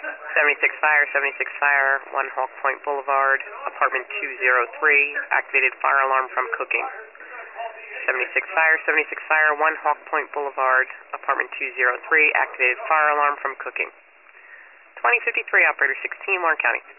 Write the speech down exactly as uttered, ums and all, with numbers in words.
seventy-six Fire, seventy-six Fire, one Hawk Point Boulevard, apartment two oh three, activated fire alarm from cooking. seventy-six Fire, seventy-six Fire, one Hawk Point Boulevard, apartment two oh three, activated fire alarm from cooking. twenty fifty-three, operator sixteen, Warren County.